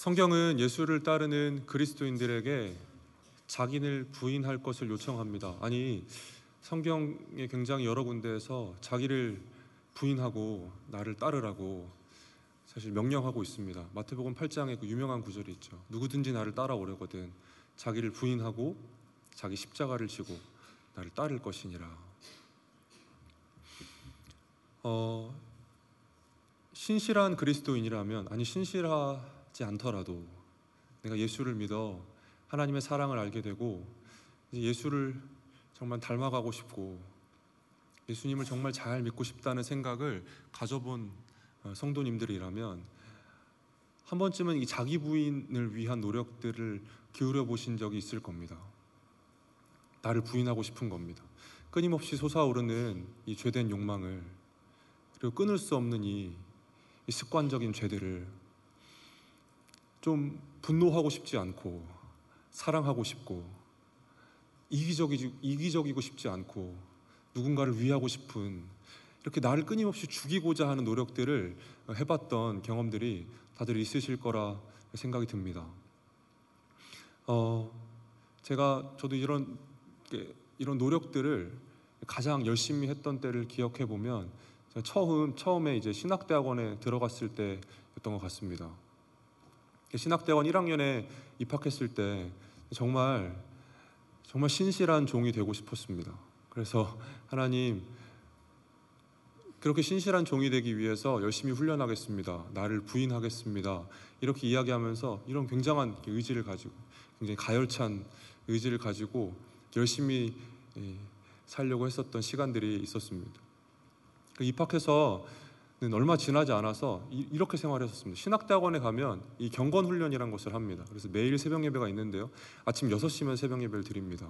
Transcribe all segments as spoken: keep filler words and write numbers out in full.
성경은 예수를 따르는 그리스도인들에게 자기를 부인할 것을 요청합니다. 아니, 성경에 굉장히 여러 군데에서 자기를 부인하고 나를 따르라고 사실 명령하고 있습니다. 마태복음 팔 장에 그 유명한 구절이 있죠. 누구든지 나를 따라오려거든 자기를 부인하고 자기 십자가를 지고 나를 따를 것이니라. 어, 신실한 그리스도인이라면, 아니 신실하지 않더라도 내가 예수를 믿어 하나님의 사랑을 알게 되고 이제 예수를 정말 닮아가고 싶고 예수님을 정말 잘 믿고 싶다는 생각을 가져본 성도님들이라면 한 번쯤은 이 자기 부인을 위한 노력들을 기울여 보신 적이 있을 겁니다. 나를 부인하고 싶은 겁니다. 끊임없이 솟아오르는 이 죄된 욕망을, 그리고 끊을 수 없는 이, 이 습관적인 죄들을 좀 분노하고 싶지 않고 사랑하고 싶고 이기적이지, 이기적이고 싶지 않고 누군가를 위하고 싶은, 이렇게 나를 끊임없이 죽이고자 하는 노력들을 해봤던 경험들이 다들 있으실 거라 생각이 듭니다. 어, 제가 저도 이런 이런 노력들을 가장 열심히 했던 때를 기억해 보면 처음 처음에 이제 신학대학원에 들어갔을 때였던 것 같습니다. 신학대학원 일 학년에 입학했을 때 정말 정말 신실한 종이 되고 싶었습니다. 그래서 하나님, 그렇게 신실한 종이 되기 위해서 열심히 훈련하겠습니다. 나를 부인하겠습니다. 이렇게 이야기하면서 이런 굉장한 의지를 가지고, 굉장히 가열찬 의지를 가지고 열심히 살려고 했었던 시간들이 있었습니다. 입학해서는 얼마 지나지 않아서 이렇게 생활했었습니다. 신학대학원에 가면 이 경건훈련이라는 것을 합니다. 그래서 매일 새벽 예배가 있는데요, 아침 여섯 시면 새벽 예배를 드립니다.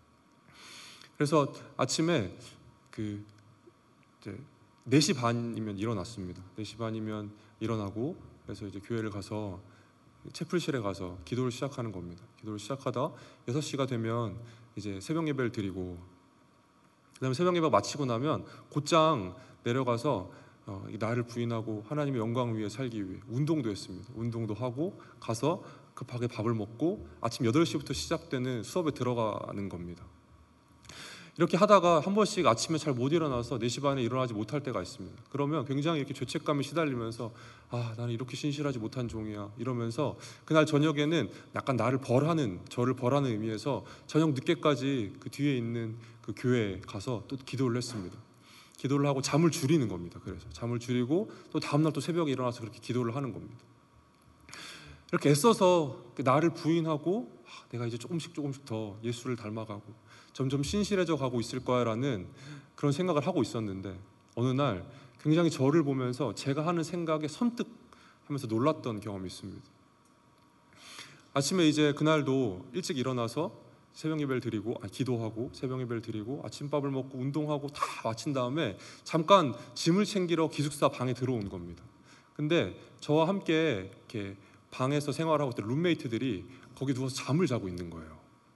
그래서 아침에 그 이제 네 시 반이면 일어났습니다. 네 시 반이면 일어나고, 그래서 이제 교회를 가서 채플실에 가서 기도를 시작하는 겁니다. 기도를 시작하다 여섯 시가 되면 이제 새벽 예배를 드리고, 그 다음에 새벽 예배 마치고 나면 곧장 내려가서 어, 나를 부인하고 하나님의 영광 위에 살기 위해 운동도 했습니다. 운동도 하고 가서 급하게 밥을 먹고 아침 여덟 시부터 시작되는 수업에 들어가는 겁니다. 이렇게 하다가 한 번씩 아침에 잘 못 일어나서 네 시 반에 일어나지 못할 때가 있습니다. 그러면 굉장히 이렇게 죄책감에 시달리면서 아, 나는 이렇게 신실하지 못한 종이야 이러면서 그날 저녁에는 약간 나를 벌하는, 저를 벌하는 의미에서 저녁 늦게까지 그 뒤에 있는 그 교회에 가서 또 기도를 했습니다. 기도를 하고 잠을 줄이는 겁니다. 그래서 잠을 줄이고 또 다음날 또 새벽에 일어나서 그렇게 기도를 하는 겁니다. 이렇게 애써서 나를 부인하고 아, 내가 이제 조금씩 조금씩 더 예수를 닮아가고 점점 신실해져 가고 있을 거야라는 그런 생각을 하고 있었는데, 어느 날 굉장히 저를 보면서 제가 하는 생각에 선뜻하면서 놀랐던 경험이 있습니다. 아침에 이제 그날도 일찍 일어나서 새벽 예배를 드리고, 아니, 기도하고 새벽 예배를 드리고 아침밥을 먹고 운동하고 다 마친 다음에 잠깐 짐을 챙기러 기숙사 방에 들어온 겁니다. 근데 저와 함께 이렇게 방에서 생활하고 있던 룸메이트들이 거기 누워서 잠을 자고 있는 거예요.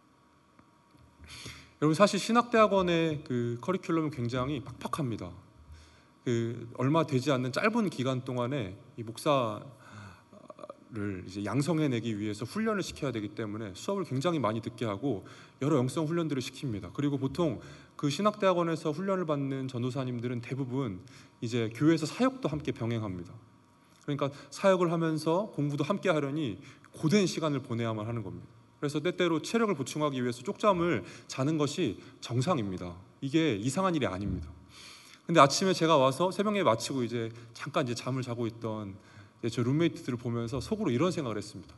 여러분, 사실 신학대학원의 그 커리큘럼은 굉장히 빡빡합니다. 그 얼마 되지 않는 짧은 기간 동안에 이 목사를 이제 양성해내기 위해서 훈련을 시켜야 되기 때문에 수업을 굉장히 많이 듣게 하고 여러 영성 훈련들을 시킵니다. 그리고 보통 그 신학대학원에서 훈련을 받는 전도사님들은 대부분 이제 교회에서 사역도 함께 병행합니다. 그러니까 사역을 하면서 공부도 함께 하려니 고된 시간을 보내야만 하는 겁니다. 그래서 때때로 체력을 보충하기 위해서 쪽잠을 자는 것이 정상입니다. 이게 이상한 일이 아닙니다. 근데 아침에 제가 와서 새벽에 마치고 이제 잠깐 이제 잠을 자고 있던 제 룸메이트들을 보면서 속으로 이런 생각을 했습니다.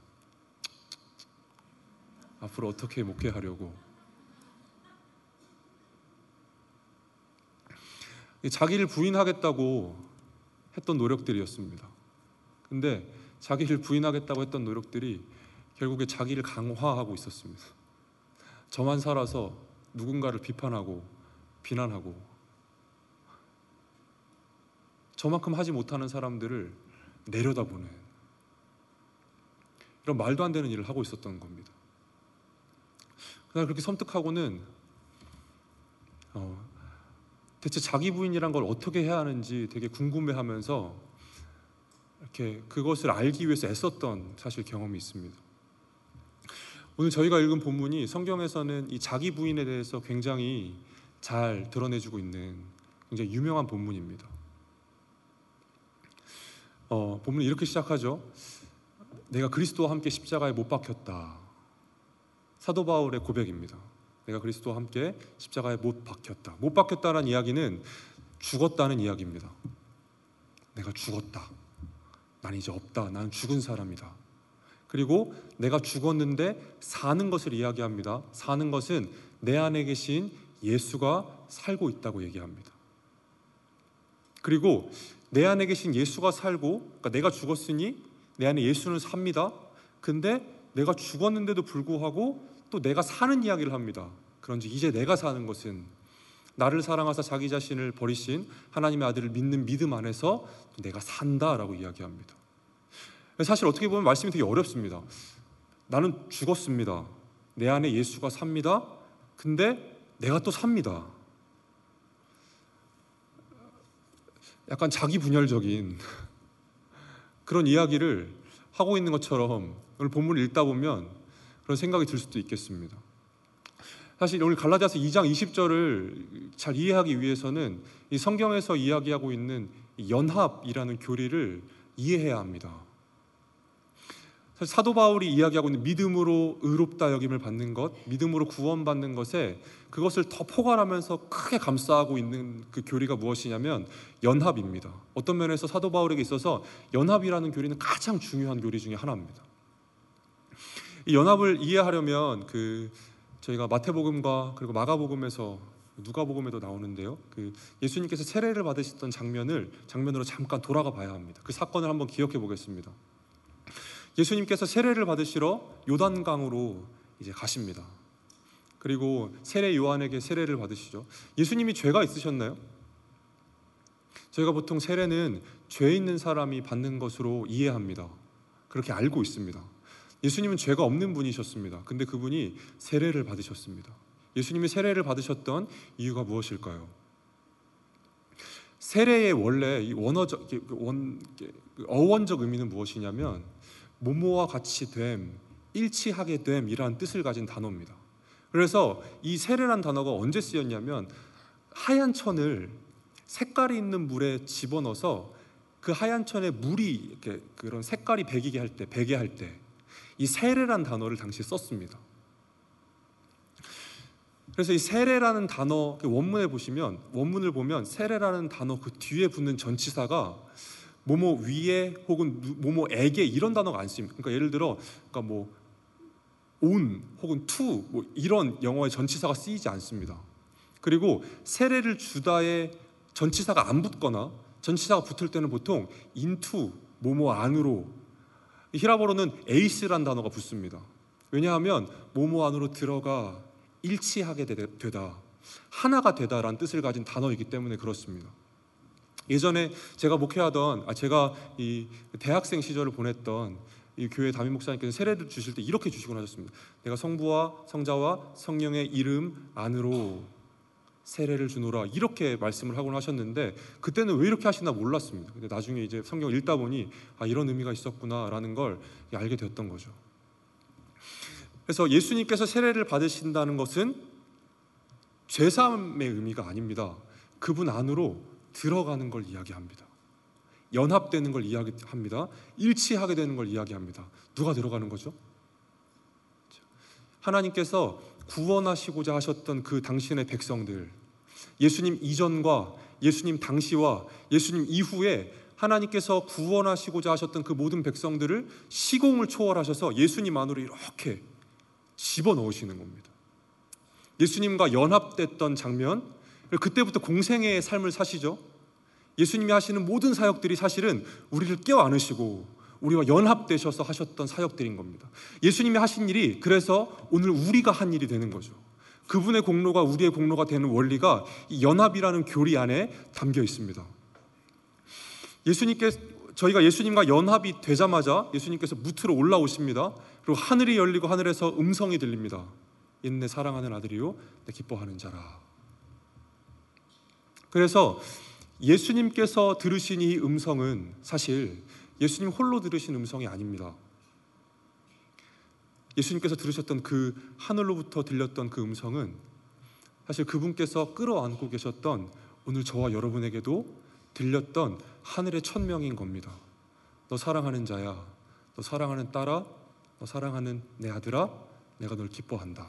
앞으로 어떻게 목회하려고. 자기를 부인하겠다고 했던 노력들이었습니다. 근데 자기를 부인하겠다고 했던 노력들이 결국에 자기를 강화하고 있었습니다. 저만 살아서 누군가를 비판하고 비난하고 저만큼 하지 못하는 사람들을 내려다보는 이런 말도 안 되는 일을 하고 있었던 겁니다. 그날 그렇게 섬뜩하고는 어, 대체 자기 부인이란 걸 어떻게 해야 하는지 되게 궁금해하면서 이렇게 그것을 알기 위해서 애썼던 사실 경험이 있습니다. 오늘 저희가 읽은 본문이 성경에서는 이 자기 부인에 대해서 굉장히 잘 드러내주고 있는 굉장히 유명한 본문입니다. 어, 본문은 이렇게 시작하죠. 내가 그리스도와 함께 십자가에 못 박혔다. 사도 바울의 고백입니다. 내가 그리스도와 함께 십자가에 못 박혔다. 못 박혔다는 이야기는 죽었다는 이야기입니다. 내가 죽었다. 난 이제 없다. 난 죽은 사람이다. 그리고 내가 죽었는데 사는 것을 이야기합니다. 사는 것은 내 안에 계신 예수가 살고 있다고 얘기합니다. 그리고 내 안에 계신 예수가 살고, 그러니까 내가 죽었으니 내 안에 예수는 삽니다. 근데 내가 죽었는데도 불구하고 또 내가 사는 이야기를 합니다. 그런즉 이제 내가 사는 것은 나를 사랑하사 자기 자신을 버리신 하나님의 아들을 믿는 믿음 안에서 내가 산다라고 이야기합니다. 사실 어떻게 보면 말씀이 되게 어렵습니다. 나는 죽었습니다. 내 안에 예수가 삽니다. 근데 내가 또 삽니다. 약간 자기 분열적인 그런 이야기를 하고 있는 것처럼 오늘 본문을 읽다 보면 그런 생각이 들 수도 있겠습니다. 사실 오늘 갈라디아서 이 장 이십 절을 잘 이해하기 위해서는 이 성경에서 이야기하고 있는 연합이라는 교리를 이해해야 합니다. 사실 사도 바울이 이야기하고 있는 믿음으로 의롭다 여김을 받는 것, 믿음으로 구원받는 것에 그것을 더 포괄하면서 크게 감싸고 있는 그 교리가 무엇이냐면 연합입니다. 어떤 면에서 사도 바울에게 있어서 연합이라는 교리는 가장 중요한 교리 중에 하나입니다. 이 연합을 이해하려면 그 저희가 마태복음과 그리고 마가복음에서 누가복음에도 나오는데요. 그 예수님께서 세례를 받으셨던 장면을 장면으로 잠깐 돌아가 봐야 합니다. 그 사건을 한번 기억해 보겠습니다. 예수님께서 세례를 받으시러 요단강으로 이제 가십니다. 그리고 세례 요한에게 세례를 받으시죠. 예수님이 죄가 있으셨나요? 저희가 보통 세례는 죄 있는 사람이 받는 것으로 이해합니다. 그렇게 알고 있습니다. 예수님은 죄가 없는 분이셨습니다. 근데 그분이 세례를 받으셨습니다. 예수님이 세례를 받으셨던 이유가 무엇일까요? 세례의 원래 원어적, 원, 어원적 의미는 무엇이냐면 모모와 같이 됨, 일치하게 됨이라는 뜻을 가진 단어입니다. 그래서 이 세례란 단어가 언제 쓰였냐면 하얀 천을 색깔이 있는 물에 집어넣어서 그 하얀 천에 물이 이렇게 그런 색깔이 배기게 할 때, 배게 할 때 이 세례란 단어를 당시에 썼습니다. 그래서 이 세례라는 단어 원문에 보시면 원문을 보면 세례라는 단어 그 뒤에 붙는 전치사가 뭐뭐 위에 혹은 뭐뭐에게 이런 단어가 안 쓰입니다. 그러니까 예를 들어 그러니까 뭐 on 혹은 to 뭐 이런 영어의 전치사가 쓰이지 않습니다. 그리고 세례를 주다에 전치사가 안 붙거나 전치사가 붙을 때는 보통 into 뭐뭐 안으로, 히라보로는 에이스란 단어가 붙습니다. 왜냐하면 뭐뭐 안으로 들어가 일치하게 되다, 하나가 되다라는 뜻을 가진 단어이기 때문에 그렇습니다. 예전에 제가 목회하던, 아 제가 이 대학생 시절을 보냈던 이 교회 담임 목사님께서 세례를 주실 때 이렇게 주시곤 하셨습니다. 내가 성부와 성자와 성령의 이름 안으로 세례를 주노라, 이렇게 말씀을 하곤 하셨는데 그때는 왜 이렇게 하시나 몰랐습니다. 근데 나중에 이제 성경을 읽다 보니 아 이런 의미가 있었구나라는 걸 알게 되었던 거죠. 그래서 예수님께서 세례를 받으신다는 것은 죄사함의 의미가 아닙니다. 그분 안으로 들어가는 걸 이야기합니다. 연합되는 걸 이야기합니다. 일치하게 되는 걸 이야기합니다. 누가 들어가는 거죠? 하나님께서 구원하시고자 하셨던 그 당신의 백성들, 예수님 이전과 예수님 당시와 예수님 이후에 하나님께서 구원하시고자 하셨던 그 모든 백성들을 시공을 초월하셔서 예수님 안으로 이렇게 집어넣으시는 겁니다. 예수님과 연합됐던 장면, 그때부터 공생애의 삶을 사시죠. 예수님이 하시는 모든 사역들이 사실은 우리를 껴안으시고 우리와 연합되셔서 하셨던 사역들인 겁니다. 예수님이 하신 일이 그래서 오늘 우리가 한 일이 되는 거죠. 그분의 공로가 우리의 공로가 되는 원리가 이 연합이라는 교리 안에 담겨 있습니다. 예수님께 저희가 예수님과 연합이 되자마자 예수님께서 무트로 올라오십니다. 그리고 하늘이 열리고 하늘에서 음성이 들립니다. 이는 내 사랑하는 아들이요 내 기뻐하는 자라. 그래서 예수님께서 들으신 이 음성은 사실 예수님 홀로 들으신 음성이 아닙니다. 예수님께서 들으셨던 그 하늘로부터 들렸던 그 음성은 사실 그분께서 끌어안고 계셨던 오늘 저와 여러분에게도 들렸던 하늘의 천명인 겁니다. 너 사랑하는 자야, 너 사랑하는 딸아, 너 사랑하는 내 아들아, 내가 널 기뻐한다.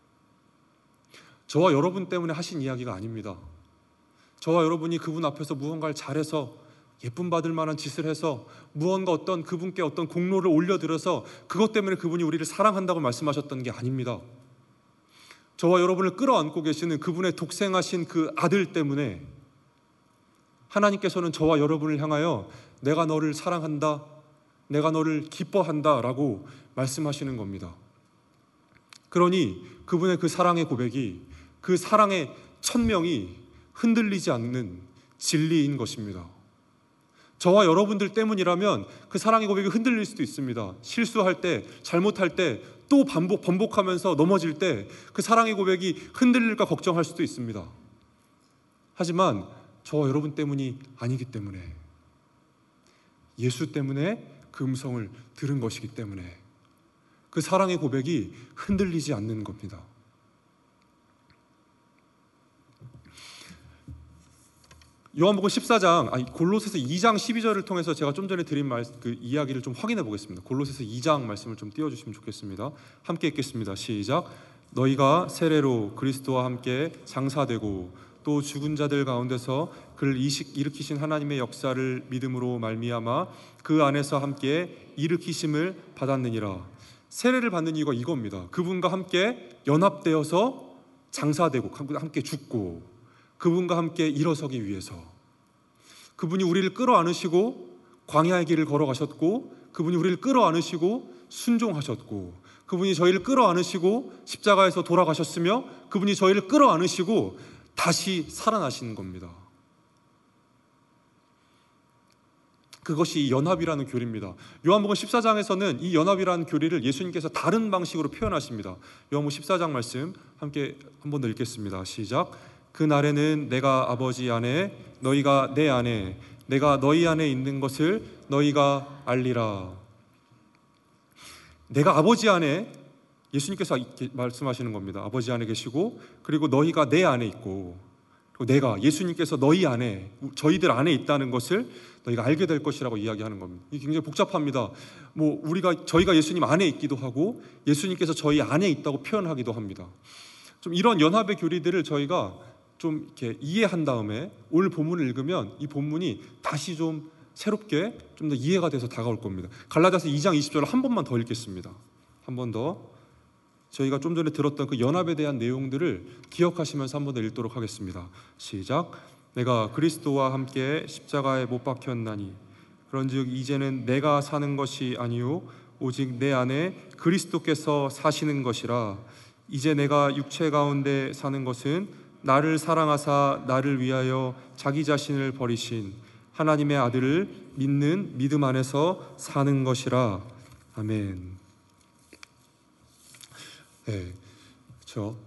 저와 여러분 때문에 하신 이야기가 아닙니다. 저와 여러분이 그분 앞에서 무언가를 잘해서 예쁨 받을 만한 짓을 해서 무언가 어떤 그분께 어떤 공로를 올려드려서 그것 때문에 그분이 우리를 사랑한다고 말씀하셨던 게 아닙니다. 저와 여러분을 끌어안고 계시는 그분의 독생하신 그 아들 때문에 하나님께서는 저와 여러분을 향하여 내가 너를 사랑한다, 내가 너를 기뻐한다 라고 말씀하시는 겁니다. 그러니 그분의 그 사랑의 고백이, 그 사랑의 천명이 흔들리지 않는 진리인 것입니다. 저와 여러분들 때문이라면 그 사랑의 고백이 흔들릴 수도 있습니다. 실수할 때, 잘못할 때, 또 반복, 번복하면서 넘어질 때 그 사랑의 고백이 흔들릴까 걱정할 수도 있습니다. 하지만 저와 여러분 때문이 아니기 때문에, 예수 때문에 그 음성을 들은 것이기 때문에 그 사랑의 고백이 흔들리지 않는 겁니다. 요한복음 십사 장, 아니 골로새서 이 장 십이 절을 통해서 제가 좀 전에 드린 말, 그 이야기를 좀 확인해 보겠습니다. 골로새서 이 장 말씀을 좀 띄워주시면 좋겠습니다. 함께 읽겠습니다. 시작. 너희가 세례로 그리스도와 함께 장사되고 또 죽은 자들 가운데서 그를 일으키신 하나님의 역사를 믿음으로 말미암아 그 안에서 함께 일으키심을 받았느니라. 세례를 받는 이유가 이겁니다. 그분과 함께 연합되어서 장사되고 함께 죽고 그분과 함께 일어서기 위해서, 그분이 우리를 끌어안으시고 광야의 길을 걸어가셨고, 그분이 우리를 끌어안으시고 순종하셨고, 그분이 저희를 끌어안으시고 십자가에서 돌아가셨으며, 그분이 저희를 끌어안으시고 다시 살아나시는 겁니다. 그것이 연합이라는 교리입니다. 요한복음 십사 장에서는 이 연합이라는 교리를 예수님께서 다른 방식으로 표현하십니다. 요한복음 십사 장 말씀 함께 한 번 더 읽겠습니다. 시작. 그 날에는 내가 아버지 안에, 너희가 내 안에, 내가 너희 안에 있는 것을 너희가 알리라. 내가 아버지 안에, 예수님께서 말씀하시는 겁니다. 아버지 안에 계시고, 그리고 너희가 내 안에 있고, 그리고 내가, 예수님께서 너희 안에, 저희들 안에 있다는 것을 너희가 알게 될 것이라고 이야기하는 겁니다. 이게 굉장히 복잡합니다. 뭐 우리가, 저희가 예수님 안에 있기도 하고 예수님께서 저희 안에 있다고 표현하기도 합니다. 좀 이런 연합의 교리들을 저희가 좀 이렇게 이해한 다음에 오늘 본문을 읽으면 이 본문이 다시 좀 새롭게 좀 더 이해가 돼서 다가올 겁니다. 갈라디아서 이 장 이십 절을 한 번만 더 읽겠습니다. 한 번 더. 저희가 좀 전에 들었던 그 연합에 대한 내용들을 기억하시면서 한 번 더 읽도록 하겠습니다. 시작. 내가 그리스도와 함께 십자가에 못 박혔나니 그런즉 이제는 내가 사는 것이 아니요 오직 내 안에 그리스도께서 사시는 것이라. 이제 내가 육체 가운데 사는 것은 나를 사랑하사 나를 위하여 자기 자신을 버리신 하나님의 아들을 믿는 믿음 안에서 사는 것이라. 아멘. 네, 그렇죠.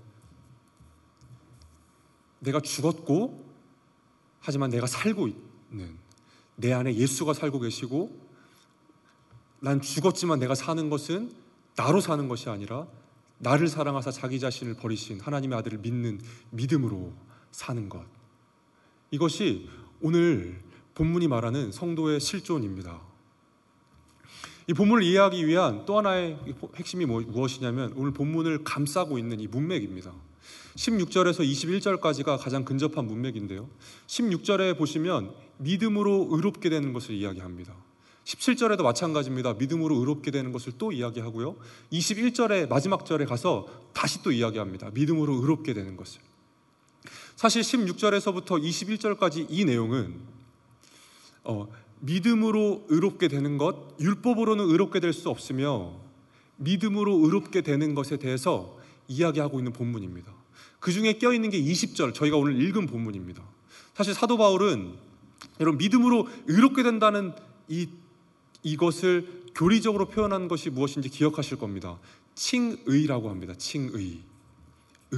내가 죽었고 하지만 내가 살고 있는, 내 안에 예수가 살고 계시고, 난 죽었지만 내가 사는 것은 나로 사는 것이 아니라 나를 사랑하사 자기 자신을 버리신 하나님의 아들을 믿는 믿음으로 사는 것. 이것이 오늘 본문이 말하는 성도의 실존입니다. 이 본문을 이해하기 위한 또 하나의 핵심이 무엇이냐면 오늘 본문을 감싸고 있는 이 문맥입니다. 십육 절에서 이십일 절까지가 가장 근접한 문맥인데요, 십육 절에 보시면 믿음으로 의롭게 되는 것을 이야기합니다. 십칠 절에도 마찬가지입니다. 믿음으로 의롭게 되는 것을 또 이야기하고요, 이십일 절의 마지막 절에 가서 다시 또 이야기합니다. 믿음으로 의롭게 되는 것을. 사실 십육 절에서부터 이십일 절까지 이 내용은 어, 믿음으로 의롭게 되는 것, 율법으로는 의롭게 될 수 없으며 믿음으로 의롭게 되는 것에 대해서 이야기하고 있는 본문입니다. 그 중에 껴있는 게 이십 절, 저희가 오늘 읽은 본문입니다. 사실 사도 바울은 여러분 믿음으로 의롭게 된다는 이, 이것을 교리적으로 표현한 것이 무엇인지 기억하실 겁니다. 칭의라고 합니다. 칭의.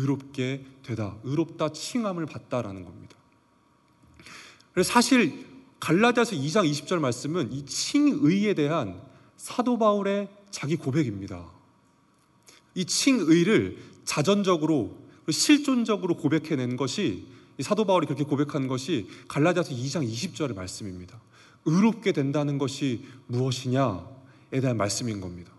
의롭게 되다, 의롭다 칭함을 받다라는 겁니다. 그래서 사실 갈라디아서 이 장 이십 절 말씀은 이 칭의에 대한 사도 바울의 자기 고백입니다. 이 칭의를 자전적으로 실존적으로 고백해낸 것이, 이 사도 바울이 그렇게 고백한 것이 갈라디아서 이 장 이십 절의 말씀입니다. 의롭게 된다는 것이 무엇이냐에 대한 말씀인 겁니다.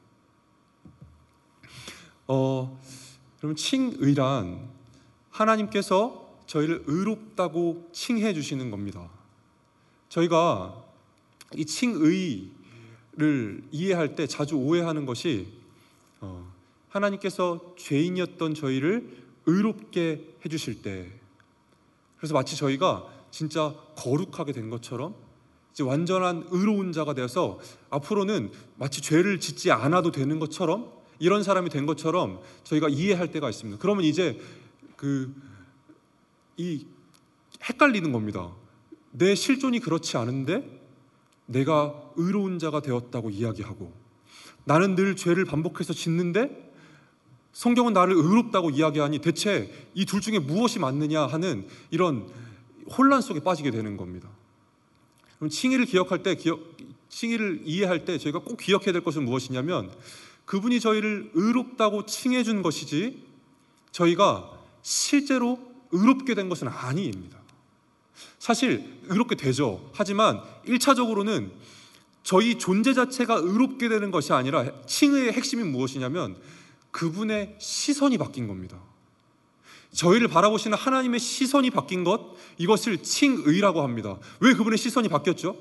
어, 그럼 칭의란 하나님께서 저희를 의롭다고 칭해 주시는 겁니다. 저희가 이 칭의를 이해할 때 자주 오해하는 것이 어, 하나님께서 죄인이었던 저희를 의롭게 해주실 때, 그래서 마치 저희가 진짜 거룩하게 된 것처럼, 이제 완전한 의로운 자가 되어서 앞으로는 마치 죄를 짓지 않아도 되는 것처럼, 이런 사람이 된 것처럼 저희가 이해할 때가 있습니다. 그러면 이제 그 이 헷갈리는 겁니다. 내 실존이 그렇지 않은데 내가 의로운 자가 되었다고 이야기하고, 나는 늘 죄를 반복해서 짓는데 성경은 나를 의롭다고 이야기하니 대체 이 둘 중에 무엇이 맞느냐 하는 이런 혼란 속에 빠지게 되는 겁니다. 그럼 칭의를 기억할 때, 기억, 칭의를 이해할 때 저희가 꼭 기억해야 될 것은 무엇이냐면, 그분이 저희를 의롭다고 칭해 준 것이지 저희가 실제로 의롭게 된 것은 아니입니다. 사실 의롭게 되죠. 하지만 일 차적으로는 저희 존재 자체가 의롭게 되는 것이 아니라, 칭의의 핵심이 무엇이냐면 그분의 시선이 바뀐 겁니다. 저희를 바라보시는 하나님의 시선이 바뀐 것, 이것을 칭의라고 합니다. 왜 그분의 시선이 바뀌었죠?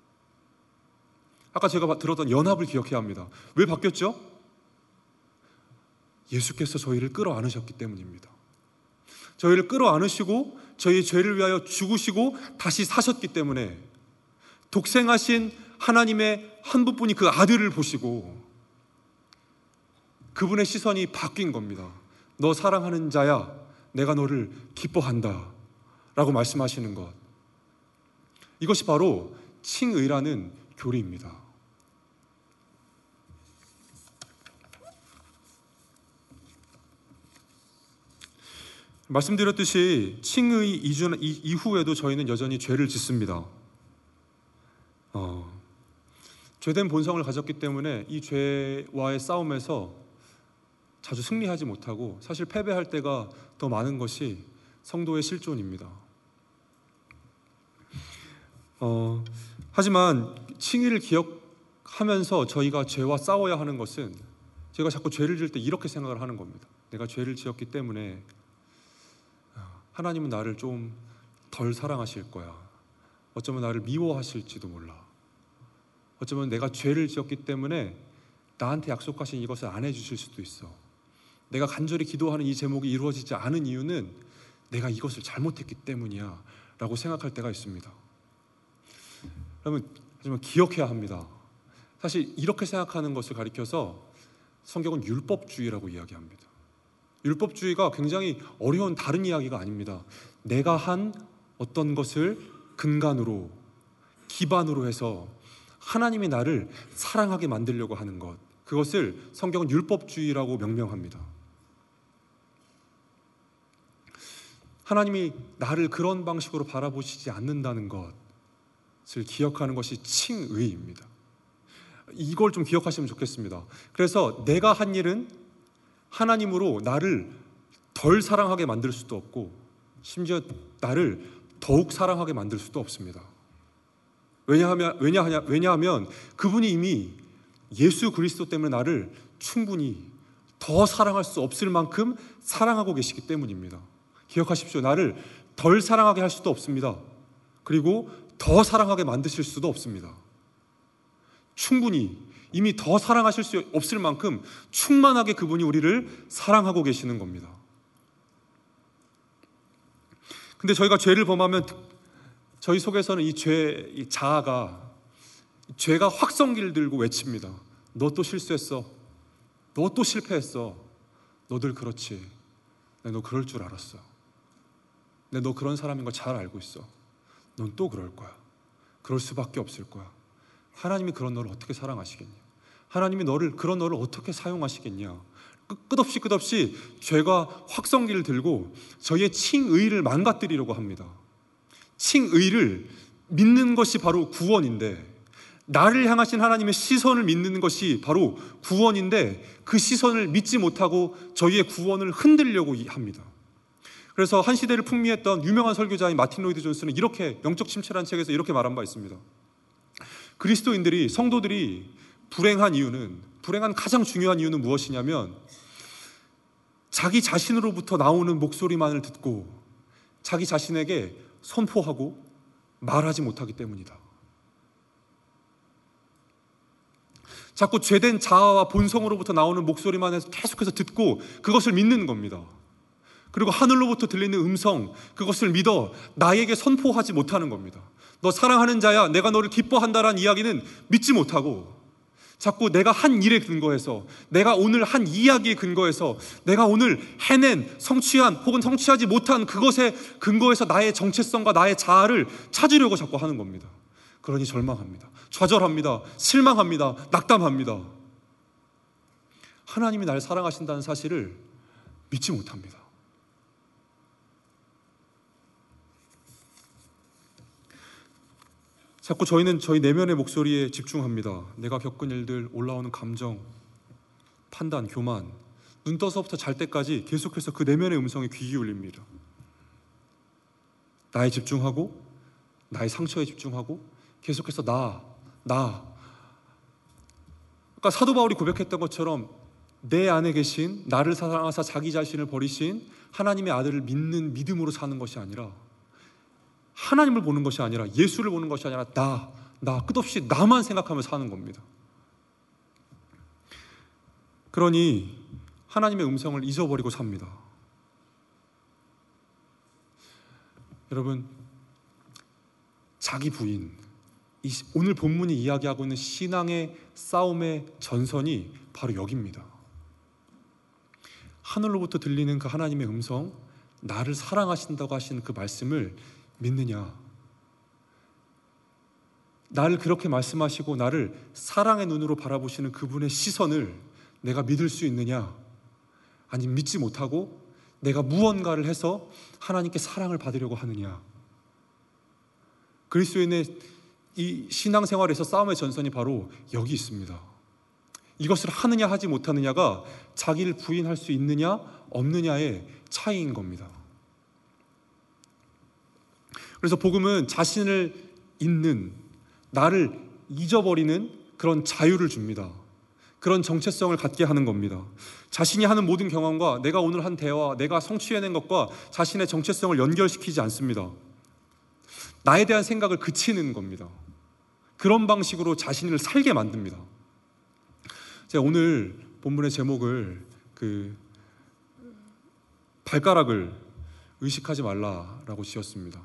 아까 제가 들었던 연합을 기억해야 합니다. 왜 바뀌었죠? 예수께서 저희를 끌어안으셨기 때문입니다. 저희를 끌어안으시고 저희 죄를 위하여 죽으시고 다시 사셨기 때문에, 독생하신 하나님의 한 분뿐이 그 아들을 보시고 그분의 시선이 바뀐 겁니다. 너 사랑하는 자야, 내가 너를 기뻐한다 라고 말씀하시는 것, 이것이 바로 칭의라는 교리입니다. 말씀드렸듯이 칭의 이후에도 저희는 여전히 죄를 짓습니다. 어, 죄된 본성을 가졌기 때문에 이 죄와의 싸움에서 자주 승리하지 못하고, 사실 패배할 때가 더 많은 것이 성도의 실존입니다. 어, 하지만 칭의를 기억하면서 저희가 죄와 싸워야 하는 것은, 제가 자꾸 죄를 지을 때 이렇게 생각을 하는 겁니다. 내가 죄를 지었기 때문에 하나님은 나를 좀 덜 사랑하실 거야. 어쩌면 나를 미워하실지도 몰라. 어쩌면 내가 죄를 지었기 때문에 나한테 약속하신 이것을 안 해주실 수도 있어. 내가 간절히 기도하는 이 제목이 이루어지지 않은 이유는 내가 이것을 잘못했기 때문이야 라고 생각할 때가 있습니다. 그러면 하지만 기억해야 합니다. 사실 이렇게 생각하는 것을 가리켜서 성경은 율법주의라고 이야기합니다. 율법주의가 굉장히 어려운 다른 이야기가 아닙니다. 내가 한 어떤 것을 근간으로, 기반으로 해서 하나님이 나를 사랑하게 만들려고 하는 것, 그것을 성경은 율법주의라고 명명합니다. 하나님이 나를 그런 방식으로 바라보시지 않는다는 것을 기억하는 것이 칭의입니다. 이걸 좀 기억하시면 좋겠습니다. 그래서 내가 한 일은 하나님으로 나를 덜 사랑하게 만들 수도 없고, 심지어 나를 더욱 사랑하게 만들 수도 없습니다. 왜냐하면, 왜냐하냐, 왜냐하면 그분이 이미 예수 그리스도 때문에 나를 충분히 더 사랑할 수 없을 만큼 사랑하고 계시기 때문입니다. 기억하십시오. 나를 덜 사랑하게 할 수도 없습니다. 그리고 더 사랑하게 만드실 수도 없습니다. 충분히 이미 더 사랑하실 수 없을 만큼 충만하게 그분이 우리를 사랑하고 계시는 겁니다. 근데 저희가 죄를 범하면 저희 속에서는 이 죄, 이 자아가, 죄가 확성기를 들고 외칩니다. 너 또 실수했어. 너 또 실패했어. 너들 그렇지. 너 그럴 줄 알았어. 근데 너 그런 사람인 거 잘 알고 있어. 넌 또 그럴 거야. 그럴 수밖에 없을 거야. 하나님이 그런 너를 어떻게 사랑하시겠냐? 하나님이 너를, 그런 너를 어떻게 사용하시겠냐? 끝없이 끝없이 죄가 확성기를 들고 저희의 칭의를 망가뜨리려고 합니다. 칭의를 믿는 것이 바로 구원인데, 나를 향하신 하나님의 시선을 믿는 것이 바로 구원인데, 그 시선을 믿지 못하고 저희의 구원을 흔들려고 합니다. 그래서 한 시대를 풍미했던 유명한 설교자인 마틴 로이드 존스는 이렇게, 영적 침체라는 책에서 이렇게 말한 바 있습니다. 그리스도인들이, 성도들이 불행한 이유는, 불행한 가장 중요한 이유는 무엇이냐면, 자기 자신으로부터 나오는 목소리만을 듣고 자기 자신에게 선포하고 말하지 못하기 때문이다. 자꾸 죄된 자아와 본성으로부터 나오는 목소리만 계속해서 듣고 그것을 믿는 겁니다. 그리고 하늘로부터 들리는 음성, 그것을 믿어 나에게 선포하지 못하는 겁니다. 너 사랑하는 자야, 내가 너를 기뻐한다라는 이야기는 믿지 못하고, 자꾸 내가 한 일에 근거해서, 내가 오늘 한 이야기에 근거해서, 내가 오늘 해낸, 성취한 혹은 성취하지 못한 그것에 근거해서 나의 정체성과 나의 자아를 찾으려고 자꾸 하는 겁니다. 그러니 절망합니다. 좌절합니다. 실망합니다. 낙담합니다. 하나님이 날 사랑하신다는 사실을 믿지 못합니다. 자꾸 저희는 저희 내면의 목소리에 집중합니다. 내가 겪은 일들, 올라오는 감정, 판단, 교만, 눈 떠서부터 잘 때까지 계속해서 그 내면의 음성에 귀 기울입니다. 나에 집중하고, 나의 상처에 집중하고, 계속해서 나, 나. 그러니까 사도 바울이 고백했던 것처럼 내 안에 계신, 나를 사랑하사 자기 자신을 버리신 하나님의 아들을 믿는 믿음으로 사는 것이 아니라, 하나님을 보는 것이 아니라, 예수를 보는 것이 아니라 나, 나, 끝없이 나만 생각하며 사는 겁니다. 그러니 하나님의 음성을 잊어버리고 삽니다. 여러분, 자기 부인, 이 오늘 본문이 이야기하고 있는 신앙의 싸움의 전선이 바로 여기입니다. 하늘로부터 들리는 그 하나님의 음성, 나를 사랑하신다고 하시는 그 말씀을 믿느냐? 나를 그렇게 말씀하시고 나를 사랑의 눈으로 바라보시는 그분의 시선을 내가 믿을 수 있느냐? 아니면 믿지 못하고 내가 무언가를 해서 하나님께 사랑을 받으려고 하느냐? 그리스도인의 이 신앙생활에서 싸움의 전선이 바로 여기 있습니다. 이것을 하느냐 하지 못하느냐가 자기를 부인할 수 있느냐 없느냐의 차이인 겁니다. 그래서 복음은 자신을 잊는, 나를 잊어버리는 그런 자유를 줍니다. 그런 정체성을 갖게 하는 겁니다. 자신이 하는 모든 경험과 내가 오늘 한 대화, 내가 성취해낸 것과 자신의 정체성을 연결시키지 않습니다. 나에 대한 생각을 그치는 겁니다. 그런 방식으로 자신을 살게 만듭니다. 제가 오늘 본문의 제목을 그 발가락을 의식하지 말라라고 지었습니다.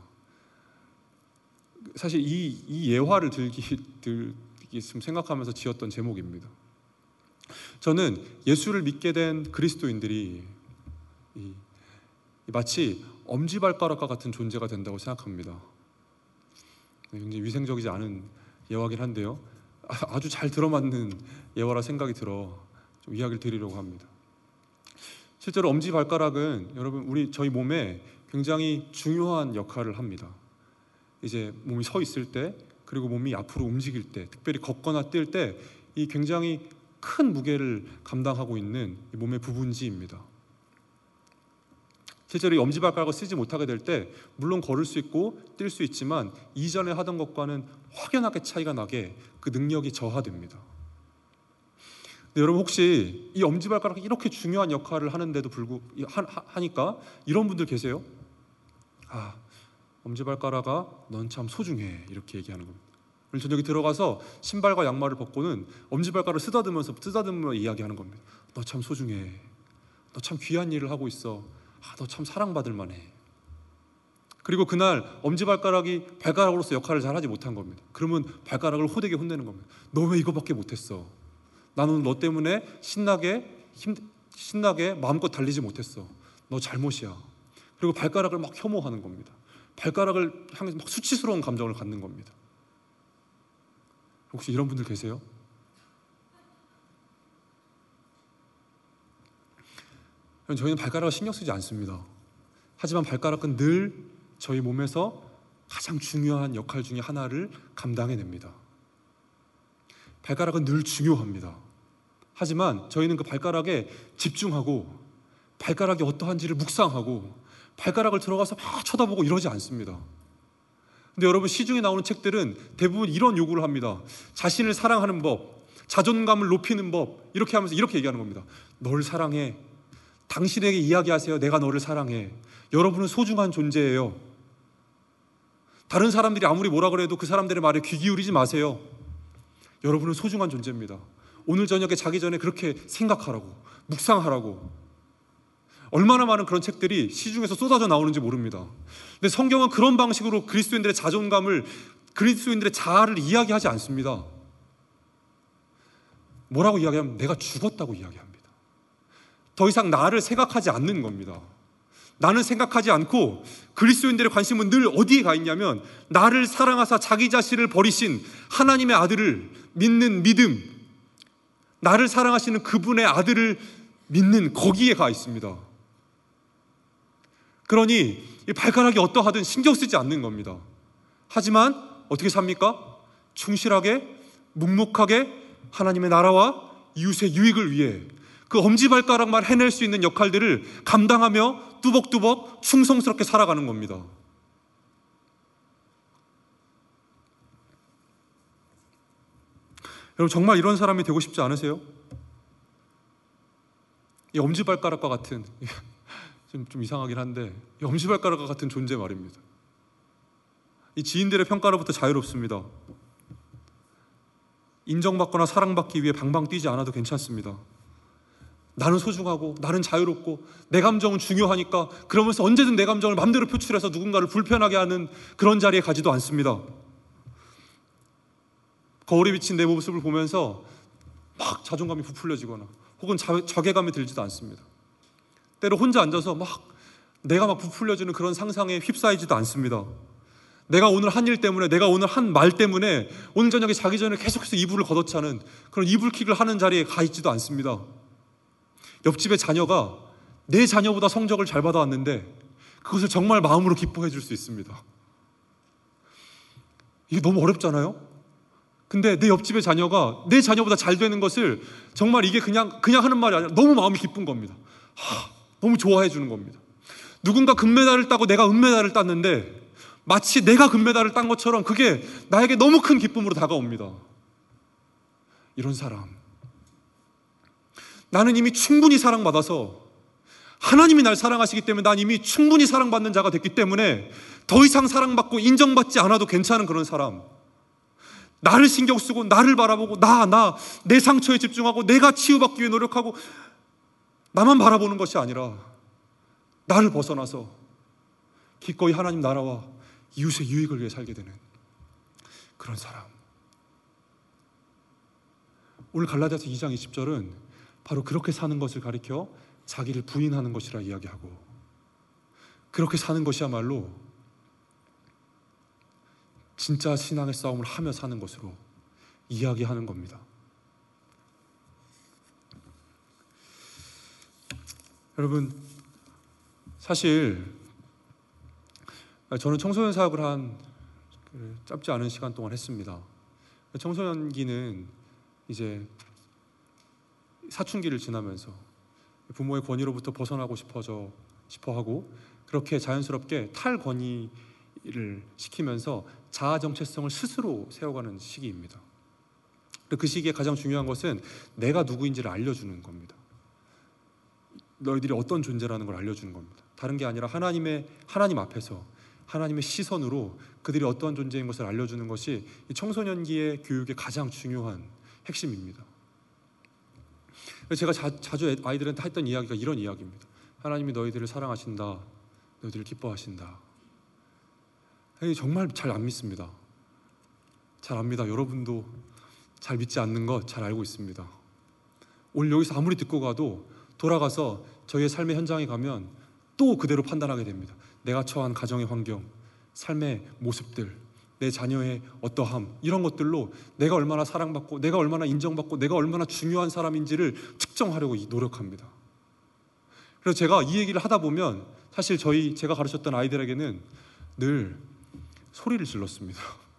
사실 이, 이 예화를 들기, 들기 생각하면서 지었던 제목입니다. 저는 예수를 믿게 된 그리스도인들이 이, 마치 엄지발가락과 같은 존재가 된다고 생각합니다. 굉장히 위생적이지 않은 예화긴 한데요, 아주 잘 들어맞는 예화라 생각이 들어 좀 이야기를 드리려고 합니다. 실제로 엄지발가락은 여러분 우리 저희 몸에 굉장히 중요한 역할을 합니다. 이제 몸이 서 있을 때, 그리고 몸이 앞으로 움직일 때, 특별히 걷거나 뛸 때 이 굉장히 큰 무게를 감당하고 있는 이 몸의 부분지입니다. 실제로 이 엄지발가락을 쓰지 못하게 될 때 물론 걸을 수 있고 뛸 수 있지만 이전에 하던 것과는 확연하게 차이가 나게 그 능력이 저하됩니다. 근데 여러분 혹시 이 엄지발가락이 이렇게 중요한 역할을 하는데도 불구 하, 하니까 이런 분들 계세요? 아, 엄지발가락아, 넌 참 소중해, 이렇게 얘기하는 겁니다. 오늘 저녁에 들어가서 신발과 양말을 벗고는 엄지발가락을 쓰다듬으면서 쓰다듬으며 이야기하는 겁니다. 너 참 소중해, 너 참 귀한 일을 하고 있어, 아, 너 참 사랑받을 만해. 그리고 그날 엄지발가락이 발가락으로서 역할을 잘 하지 못한 겁니다. 그러면 발가락을 호되게 혼내는 겁니다. 너 왜 이거밖에 못했어? 나는 너 때문에 신나게 힘, 신나게 마음껏 달리지 못했어. 너 잘못이야. 그리고 발가락을 막 혐오하는 겁니다. 발가락을 향해서 막 수치스러운 감정을 갖는 겁니다. 혹시 이런 분들 계세요? 저희는 발가락을 신경 쓰지 않습니다. 하지만 발가락은 늘 저희 몸에서 가장 중요한 역할 중에 하나를 감당해냅니다. 발가락은 늘 중요합니다. 하지만 저희는 그 발가락에 집중하고 발가락이 어떠한지를 묵상하고 발가락을 들어가서 막 쳐다보고 이러지 않습니다. 근데 여러분, 시중에 나오는 책들은 대부분 이런 요구를 합니다. 자신을 사랑하는 법, 자존감을 높이는 법, 이렇게 하면서 이렇게 얘기하는 겁니다. 널 사랑해. 당신에게 이야기하세요. 내가 너를 사랑해. 여러분은 소중한 존재예요. 다른 사람들이 아무리 뭐라 그래도 그 사람들의 말에 귀 기울이지 마세요. 여러분은 소중한 존재입니다. 오늘 저녁에 자기 전에 그렇게 생각하라고, 묵상하라고. 얼마나 많은 그런 책들이 시중에서 쏟아져 나오는지 모릅니다. 근데 성경은 그런 방식으로 그리스도인들의 자존감을, 그리스도인들의 자아를 이야기하지 않습니다. 뭐라고 이야기하면 내가 죽었다고 이야기합니다. 더 이상 나를 생각하지 않는 겁니다. 나는 생각하지 않고 그리스도인들의 관심은 늘 어디에 가 있냐면 나를 사랑하사 자기 자신을 버리신 하나님의 아들을 믿는 믿음, 나를 사랑하시는 그분의 아들을 믿는 거기에 가 있습니다. 그러니 이 발가락이 어떠하든 신경 쓰지 않는 겁니다. 하지만 어떻게 삽니까? 충실하게, 묵묵하게 하나님의 나라와 이웃의 유익을 위해 그 엄지발가락만 해낼 수 있는 역할들을 감당하며 뚜벅뚜벅 충성스럽게 살아가는 겁니다. 여러분, 정말 이런 사람이 되고 싶지 않으세요? 이 엄지발가락과 같은, 좀, 좀 이상하긴 한데, 이 엄지발가락과 같은 존재 말입니다. 이 지인들의 평가로부터 자유롭습니다. 인정받거나 사랑받기 위해 방방 뛰지 않아도 괜찮습니다. 나는 소중하고 나는 자유롭고 내 감정은 중요하니까 그러면서 언제든 내 감정을 마음대로 표출해서 누군가를 불편하게 하는 그런 자리에 가지도 않습니다. 거울에 비친 내 모습을 보면서 막 자존감이 부풀려지거나 혹은 자, 자괴감이 들지도 않습니다. 때로 혼자 앉아서 막 내가 막 부풀려지는 그런 상상에 휩싸이지도 않습니다. 내가 오늘 한 일 때문에, 내가 오늘 한 말 때문에 오늘 저녁에 자기 전에 계속해서 이불을 걷어차는 그런 이불킥을 하는 자리에 가 있지도 않습니다. 옆집의 자녀가 내 자녀보다 성적을 잘 받아왔는데 그것을 정말 마음으로 기뻐해 줄 수 있습니다. 이게 너무 어렵잖아요? 근데 내 옆집의 자녀가 내 자녀보다 잘 되는 것을 정말 이게 그냥 그냥 하는 말이 아니라 너무 마음이 기쁜 겁니다. 하, 너무 좋아해 주는 겁니다. 누군가 금메달을 따고 내가 은메달을 땄는데 마치 내가 금메달을 딴 것처럼 그게 나에게 너무 큰 기쁨으로 다가옵니다. 이런 사람, 나는 이미 충분히 사랑받아서 하나님이 날 사랑하시기 때문에 난 이미 충분히 사랑받는 자가 됐기 때문에 더 이상 사랑받고 인정받지 않아도 괜찮은 그런 사람, 나를 신경 쓰고 나를 바라보고 나, 나, 내 상처에 집중하고 내가 치유받기 위해 노력하고 나만 바라보는 것이 아니라 나를 벗어나서 기꺼이 하나님 나라와 이웃의 유익을 위해 살게 되는 그런 사람. 오늘 갈라디아서 이 장 이십 절은 바로 그렇게 사는 것을 가리켜 자기를 부인하는 것이라 이야기하고, 그렇게 사는 것이야말로 진짜 신앙의 싸움을 하며 사는 것으로 이야기하는 겁니다. 여러분, 사실 저는 청소년 사역을 한 짧지 않은 시간 동안 했습니다. 청소년기는 이제 사춘기를 지나면서 부모의 권위로부터 벗어나고 싶어져 싶어 하고, 그렇게 자연스럽게 탈권위를 시키면서 자아 정체성을 스스로 세워가는 시기입니다. 그 시기에 가장 중요한 것은 내가 누구인지를 알려주는 겁니다. 너희들이 어떤 존재라는 걸 알려주는 겁니다. 다른 게 아니라 하나님의 하나님 앞에서 하나님의 시선으로 그들이 어떠한 존재인 것을 알려주는 것이 이 청소년기의 교육의 가장 중요한 핵심입니다. 제가 자, 자주 아이들한테 했던 이야기가 이런 이야기입니다. 하나님이 너희들을 사랑하신다, 너희들을 기뻐하신다. 정말 잘 안 믿습니다. 잘 압니다. 여러분도 잘 믿지 않는 것 잘 알고 있습니다. 오늘 여기서 아무리 듣고 가도 돌아가서 저희의 삶의 현장에 가면 또 그대로 판단하게 됩니다. 내가 처한 가정의 환경, 삶의 모습들, 내 자녀의 어떠함, 이런 것들로 내가 얼마나 사랑받고 내가 얼마나 인정받고 내가 얼마나 중요한 사람인지를 측정하려고 노력합니다. 그래서 제가 이 얘기를 하다 보면 사실 저희 제가 가르쳤던 아이들에게는 늘 소리를 질렀습니다.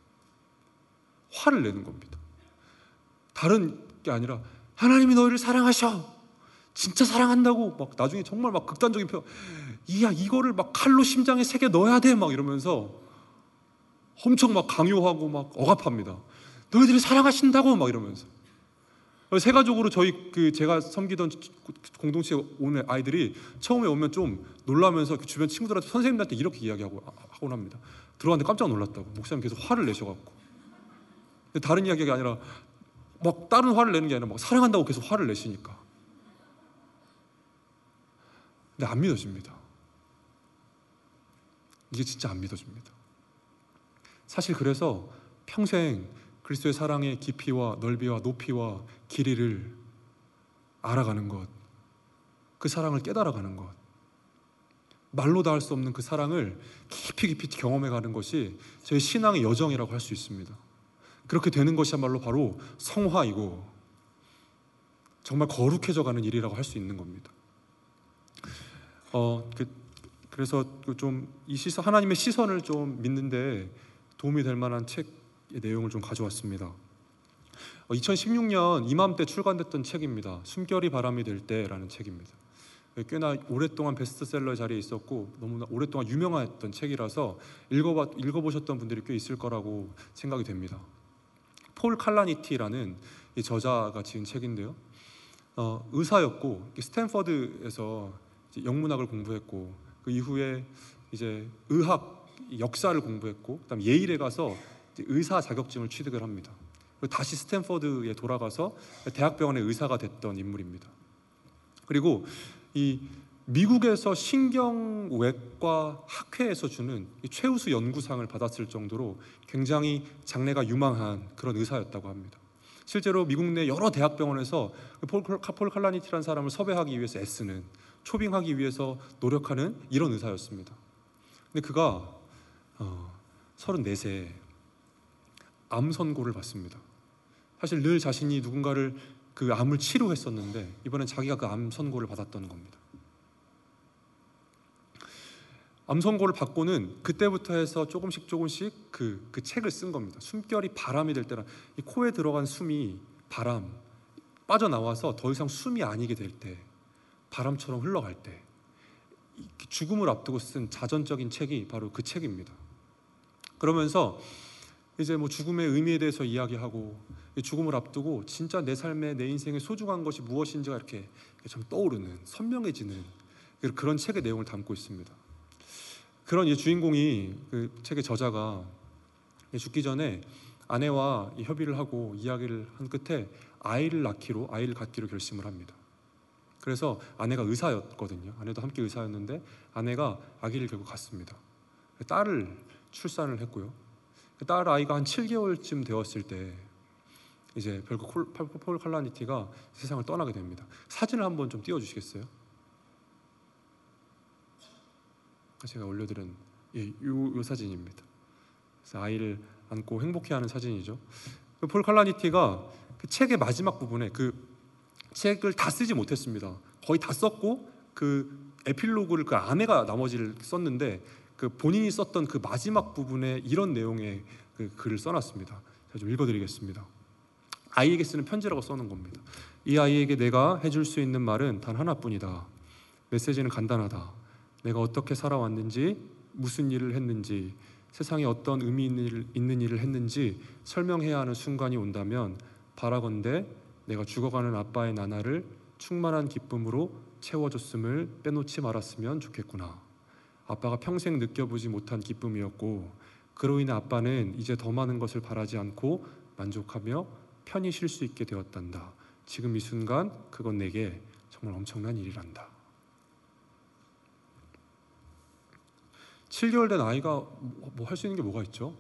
화를 내는 겁니다. 다른 게 아니라 하나님이 너희를 사랑하셔, 진짜 사랑한다고, 막 나중에 정말 막 극단적인 표현, 이야 이거를 막 칼로 심장에 새겨 넣어야 돼 막 이러면서 엄청 막 강요하고 막 억압합니다. 너희들이 사랑하신다고 막 이러면서. 세가족으로 저희 그 제가 섬기던 공동체에 오는 아이들이 처음에 오면 좀 놀라면서 주변 친구들한테, 선생님들한테 이렇게 이야기하고 하곤 합니다. 들어왔는데 깜짝 놀랐다고. 목사님 계속 화를 내셔갖고. 근데 다른 이야기가 아니라 막 다른 화를 내는 게 아니라 막 사랑한다고 계속 화를 내시니까. 근데 안 믿어집니다. 이게 진짜 안 믿어집니다. 사실 그래서 평생 그리스도의 사랑의 깊이와 넓이와 높이와 길이를 알아가는 것, 그 사랑을 깨달아가는 것, 말로 다 할 수 없는 그 사랑을 깊이 깊이 경험해가는 것이 저희 신앙의 여정이라고 할 수 있습니다. 그렇게 되는 것이야말로 바로 성화이고 정말 거룩해져가는 일이라고 할 수 있는 겁니다. 어, 그, 그래서 좀 이 시선, 하나님의 시선을 좀 믿는데 도움이 될 만한 책의 내용을 좀 가져왔습니다. 어, 이천십육 년 이맘때 출간됐던 책입니다. 숨결이 바람이 될 때라는 책입니다. 꽤나 오랫동안 베스트셀러 자리에 있었고 너무나 오랫동안 유명했던 책이라서 읽어봐, 읽어보셨던 분들이 꽤 있을 거라고 생각이 됩니다. 폴 칼라니티라는 이 저자가 지은 책인데요. 어, 의사였고 스탠퍼드에서 이제 영문학을 공부했고 그 이후에 이제 의학 역사를 공부했고 그다음 예일에 가서 의사 자격증을 취득을 합니다. 그리고 다시 스탠퍼드에 돌아가서 대학병원의 의사가 됐던 인물입니다. 그리고 이 미국에서 신경외과 학회에서 주는 최우수 연구상을 받았을 정도로 굉장히 장래가 유망한 그런 의사였다고 합니다. 실제로 미국 내 여러 대학병원에서 폴, 폴 칼라니티라는 사람을 섭외하기 위해서 애쓰는, 초빙하기 위해서 노력하는 이런 의사였습니다. 근데 그가 어, 서른네 세에 암 선고를 받습니다. 사실 늘 자신이 누군가를 그 암을 치료했었는데 이번엔 자기가 그 암 선고를 받았던 겁니다. 암 선고를 받고는 그때부터 해서 조금씩 조금씩 그, 그 책을 쓴 겁니다. 숨결이 바람이 될 때라, 이 코에 들어간 숨이 바람 빠져나와서 더 이상 숨이 아니게 될 때, 바람처럼 흘러갈 때, 죽음을 앞두고 쓴 자전적인 책이 바로 그 책입니다. 그러면서 이제 뭐 죽음의 의미에 대해서 이야기하고, 죽음을 앞두고 진짜 내 삶에, 내 인생에 소중한 것이 무엇인지가 이렇게 좀 떠오르는, 선명해지는 그런 책의 내용을 담고 있습니다. 그런 이 주인공이, 그 책의 저자가 죽기 전에 아내와 협의를 하고 이야기를 한 끝에 아이를 낳기로, 아이를 갖기로 결심을 합니다. 그래서 아내가 의사였거든요. 아내도 함께 의사였는데 아내가 아기를 결국 갖습니다. 딸을 출산을 했고요. 딸 아이가 한 칠 개월쯤 되었을 때 이제 결국 폴, 폴 칼라니티가 세상을 떠나게 됩니다. 사진을 한번 좀 띄워주시겠어요? 제가 올려드린 예, 요, 요 사진입니다. 그래서 아이를 안고 행복해하는 사진이죠. 폴 칼라니티가 그 책의 마지막 부분에, 그 책을 다 쓰지 못했습니다. 거의 다 썼고 그 에필로그를 그 아내가 나머지를 썼는데 그 본인이 썼던 그 마지막 부분에 이런 내용의 그 글을 써놨습니다. 제가 좀 읽어드리겠습니다. 아이에게 쓰는 편지라고 써놓은 겁니다. 이 아이에게 내가 해줄 수 있는 말은 단 하나뿐이다. 메시지는 간단하다. 내가 어떻게 살아왔는지, 무슨 일을 했는지, 세상에 어떤 의미 있는 일을, 있는 일을 했는지 설명해야 하는 순간이 온다면 바라건대 내가 죽어가는 아빠의 나날을 충만한 기쁨으로 채워줬음을 빼놓지 말았으면 좋겠구나. 아빠가 평생 느껴보지 못한 기쁨이었고 그로 인해 아빠는 이제 더 많은 것을 바라지 않고 만족하며 편히 쉴 수 있게 되었단다. 지금 이 순간 그건 내게 정말 엄청난 일이란다. 칠 개월 된 아이가 뭐 할 수 있는 게 뭐가 있죠?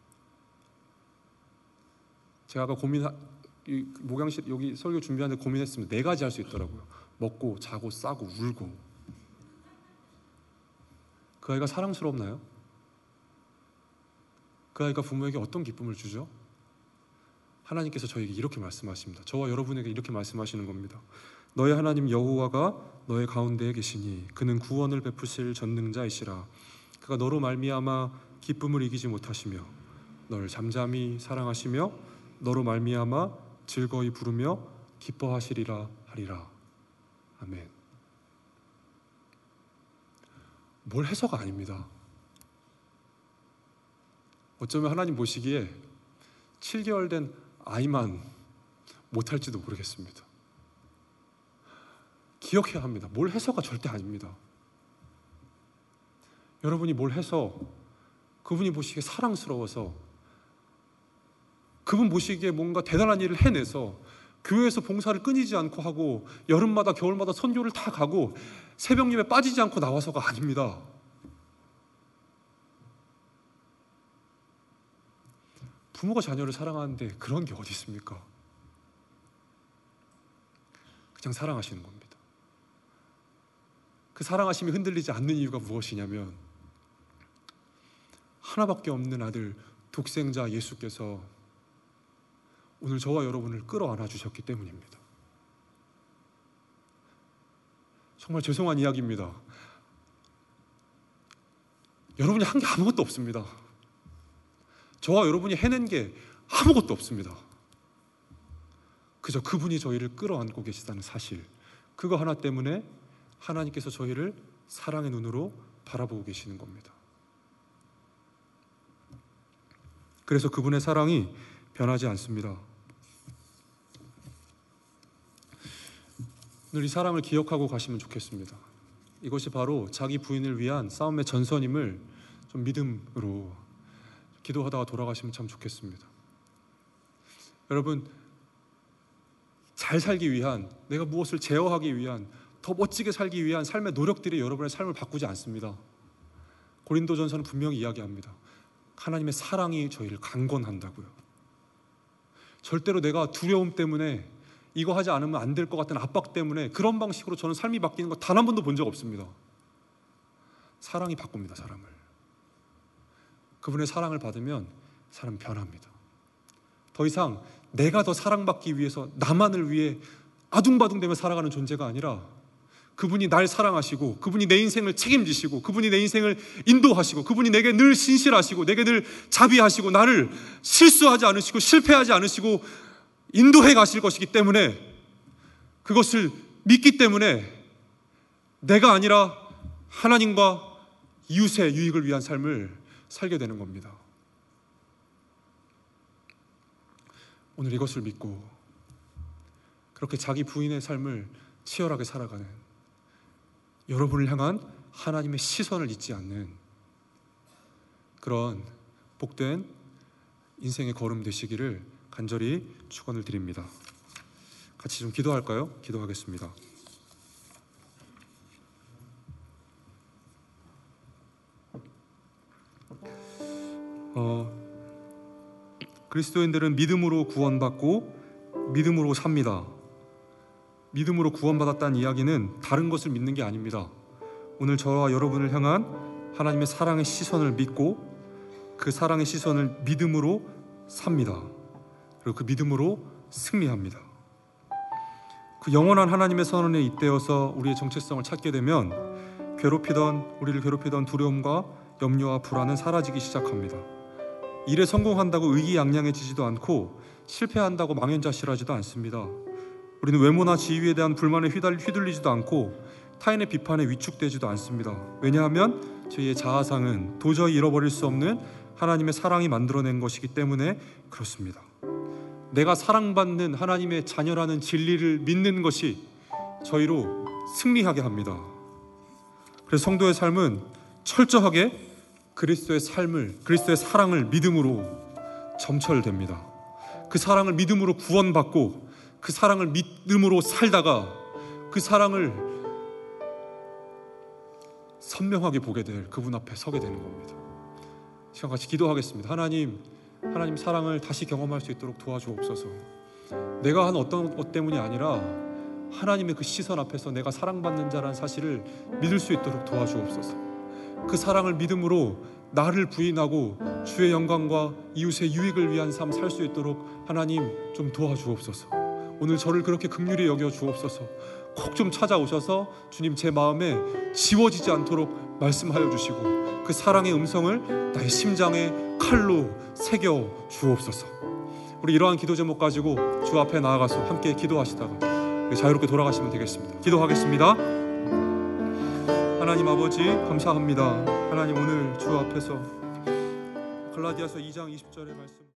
제가 아까 고민, 목양실 여기 설교 준비하는데 고민했습니다. 네 가지 할 수 있더라고요. 먹고, 자고, 싸고, 울고. 그 아이가 사랑스럽나요? 그 아이가 부모에게 어떤 기쁨을 주죠? 하나님께서 저에게 이렇게 말씀하십니다. 저와 여러분에게 이렇게 말씀하시는 겁니다. 너의 하나님 여호와가 너의 가운데에 계시니 그는 구원을 베푸실 전능자이시라. 그가 너로 말미암아 기쁨을 이기지 못하시며 너를 잠잠히 사랑하시며 너로 말미암아 즐거이 부르며 기뻐하시리라 하리라. 아멘. 뭘 해서가 아닙니다. 어쩌면 하나님 보시기에 칠 개월 된 아이만 못할지도 모르겠습니다. 기억해야 합니다. 뭘 해서가 절대 아닙니다. 여러분이 뭘 해서 그분이 보시기에 사랑스러워서 그분 보시기에 뭔가 대단한 일을 해내서 교회에서 봉사를 끊이지 않고 하고 여름마다 겨울마다 선교를 다 가고 새벽 예배 빠지지 않고 나와서가 아닙니다. 부모가 자녀를 사랑하는데 그런 게 어디 있습니까? 그냥 사랑하시는 겁니다. 그 사랑하심이 흔들리지 않는 이유가 무엇이냐면 하나밖에 없는 아들 독생자 예수께서 오늘 저와 여러분을 끌어안아 주셨기 때문입니다. 정말 죄송한 이야기입니다. 여러분이 한 게 아무것도 없습니다. 저와 여러분이 해낸 게 아무것도 없습니다. 그저 그분이 저희를 끌어안고 계시다는 사실, 그거 하나 때문에 하나님께서 저희를 사랑의 눈으로 바라보고 계시는 겁니다. 그래서 그분의 사랑이 변하지 않습니다. 오늘 이 사랑을 기억하고 가시면 좋겠습니다. 이것이 바로 자기 부인을 위한 싸움의 전선임을 좀 믿음으로 기도하다가 돌아가시면 참 좋겠습니다. 여러분, 잘 살기 위한, 내가 무엇을 제어하기 위한, 더 멋지게 살기 위한 삶의 노력들이 여러분의 삶을 바꾸지 않습니다. 고린도전서는 분명히 이야기합니다. 하나님의 사랑이 저희를 강권한다고요. 절대로 내가 두려움 때문에 이거 하지 않으면 안 될 것 같은 압박 때문에 그런 방식으로 저는 삶이 바뀌는 거 단 한 번도 본 적 없습니다. 사랑이 바꿉니다, 사람을. 그분의 사랑을 받으면 사람 변합니다. 더 이상 내가 더 사랑받기 위해서 나만을 위해 아둥바둥대며 살아가는 존재가 아니라 그분이 날 사랑하시고 그분이 내 인생을 책임지시고 그분이 내 인생을 인도하시고 그분이 내게 늘 신실하시고 내게 늘 자비하시고 나를 실수하지 않으시고 실패하지 않으시고 인도해 가실 것이기 때문에, 그것을 믿기 때문에 내가 아니라 하나님과 이웃의 유익을 위한 삶을 살게 되는 겁니다. 오늘 이것을 믿고 그렇게 자기 부인의 삶을 치열하게 살아가는 여러분을 향한 하나님의 시선을 잊지 않는 그런 복된 인생의 걸음 되시기를 간절히 축원을 드립니다. 같이 좀 기도할까요? 기도하겠습니다. 어, 그리스도인들은 믿음으로 구원받고 믿음으로 삽니다. 믿음으로 구원받았다는 이야기는 다른 것을 믿는 게 아닙니다. 오늘 저와 여러분을 향한 하나님의 사랑의 시선을 믿고 그 사랑의 시선을 믿음으로 삽니다. 그리고 그 믿음으로 승리합니다. 그 영원한 하나님의 선언에 잇대어서 우리의 정체성을 찾게 되면 괴롭히던 우리를 괴롭히던 두려움과 염려와 불안은 사라지기 시작합니다. 일에 성공한다고 의기양양해지지도 않고 실패한다고 망연자실하지도 않습니다. 우리는 외모나 지위에 대한 불만에 휘둘리지도 않고 타인의 비판에 위축되지도 않습니다. 왜냐하면 저희의 자아상은 도저히 잃어버릴 수 없는 하나님의 사랑이 만들어낸 것이기 때문에 그렇습니다. 내가 사랑받는 하나님의 자녀라는 진리를 믿는 것이 저희로 승리하게 합니다. 그래서 성도의 삶은 철저하게 그리스도의 삶을, 그리스도의 사랑을 믿음으로 점철됩니다. 그 사랑을 믿음으로 구원받고 그 사랑을 믿음으로 살다가 그 사랑을 선명하게 보게 될 그분 앞에 서게 되는 겁니다. 시간 같이 기도하겠습니다. 하나님, 하나님 사랑을 다시 경험할 수 있도록 도와주옵소서. 내가 한 어떤 것 때문이 아니라 하나님의 그 시선 앞에서 내가 사랑받는 자라는 사실을 믿을 수 있도록 도와주옵소서. 그 사랑을 믿음으로 나를 부인하고 주의 영광과 이웃의 유익을 위한 삶 살 수 있도록 하나님 좀 도와주옵소서. 오늘 저를 그렇게 긍휼히 여겨 주옵소서. 꼭 좀 찾아오셔서 주님 제 마음에 지워지지 않도록 말씀하여 주시고 그 사랑의 음성을 나의 심장에 칼로 새겨 주옵소서. 우리 이러한 기도 제목 가지고 주 앞에 나아가서 함께 기도하시다가 자유롭게 돌아가시면 되겠습니다. 기도하겠습니다. 하나님 아버지 감사합니다. 하나님 오늘 주 앞에서 갈라디아서 이 장 이십 절의 말씀